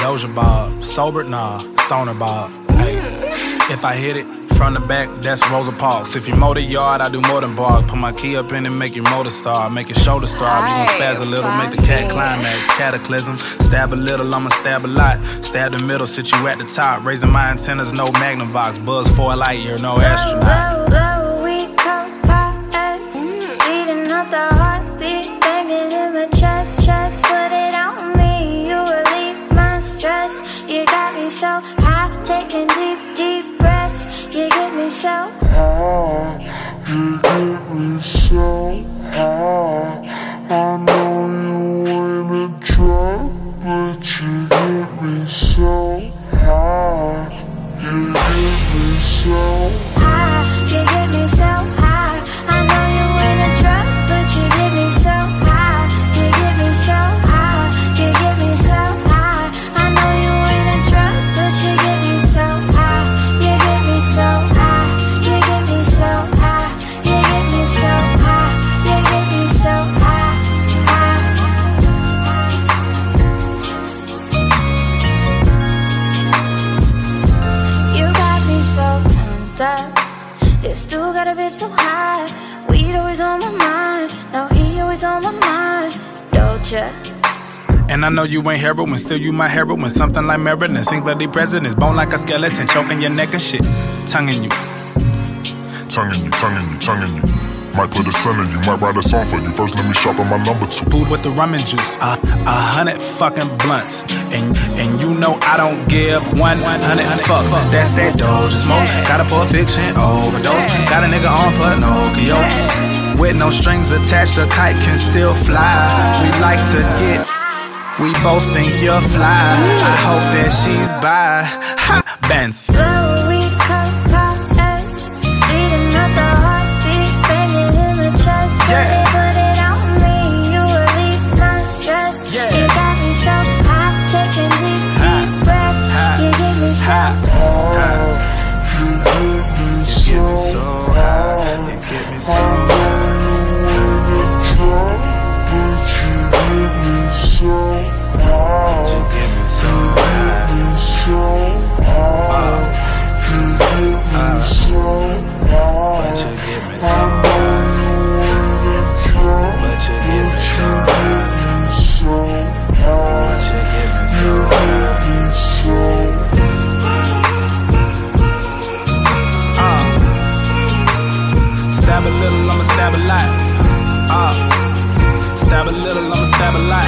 Doja Bob, sober, nah, stoner Bob. Hey, if I hit it from the back, that's Rosa Parks. If you motor yard, I do more than bark. Put my key up in and make your motor start, make your shoulder start. You gon' spaz a little, make the cat climax, cataclysm. Stab a little, I'ma stab a lot. Stab the middle, sit you at the top. Raising my antennas, no Magnavox. Buzz for a light year, no astronaut. Low, we co-pilots, speeding up the heartbeat, banging in my chest. Put it on me, you relieve my stress. You got me so high, taking deep breaths. You get me so high, you get me so high. I know you wanna drop, but you get me so high. You get me so high, you get me so high. I know you wanna drop, but you get me so high. You get me so high, you get me so high. I know you wanna drop, but you get me so high. You get me so high, you get me so high. You get me so high, you get me so high, You got me so turned up. You still got a bit so high. Weed always on my mind. Now he always on my mind. Don't ya? And I know you ain't heroin, still you my heroin. Something like Marilyn, sing bloody presidents. Bone like a skeleton, choking your neck and shit. Tonguing you. Tonguing you, tonguing you, tonguing you. Might put a son in you, might write a song for you. First let me shop on my number 2. Food with the rum and juice, 100 fucking blunts. And you know I don't give 100 fucks. That's that Doja smoke. Got a Pulp Fiction overdose. Got a nigga on Pinocchio. With no strings attached, a kite can still fly. We like to get, we both think you're fly. I hope that she's by. Ha, Benz. Low, we co-pilots, speeding up the heartbeat, banging in my chest. Put it on me, you relieve my stress. You got me so high, taking deep breaths. You get me so high. You get me so high. You get me so high. You get me so high. But you get me so high. But you get me so high. But you get me so high. Stab a little, I'ma stab a lot. Stab a little, I'ma stab a lot.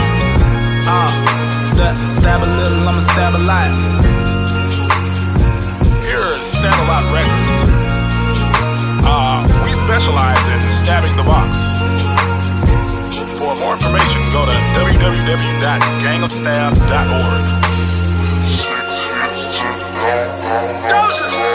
Stab a little, I'ma stab a lot. Here at Stab a Lot Records, we specialize in stabbing the box. For more information, go to www.gangofstab.org. Doja!